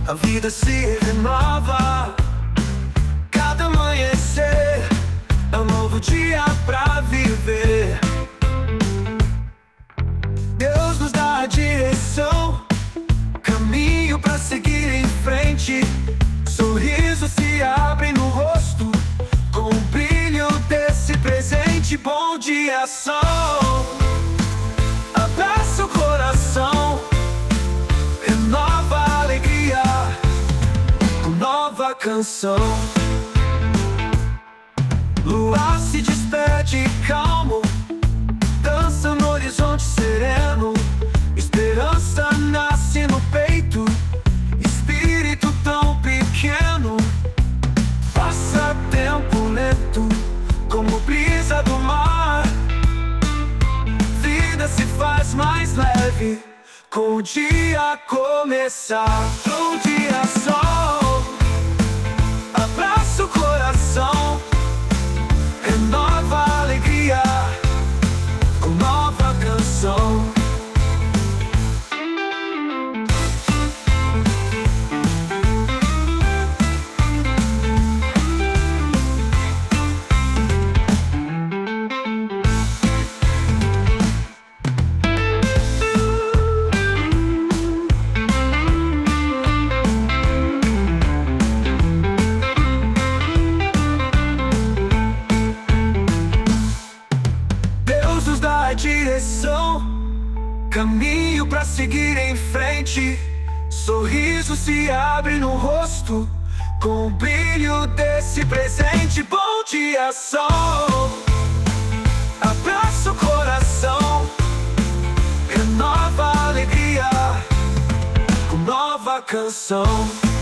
A vida se renova, cada amanhecer é um novo dia pra viver. Deus nos dá a direção, caminho pra seguir em frente. Sorrisos se abrem no rosto com o brilho desse presente. Bom dia, sol, abraça o coração, renova a alegria com nova canção. Lua se despede calmo, dança no horizonte sereno. Esperança nasce no peito, espírito tão pequeno. Passa tempo lento, como brisa do mar. Vida se faz mais leve com o dia começar. Bom dia, sol, abraça o coração, renova a alegria com nova canção. Direção, caminho pra seguir em frente. Sorriso se abre no rosto com o brilho desse presente. Bom dia, sol, abraça o coração, renova a alegria com nova canção.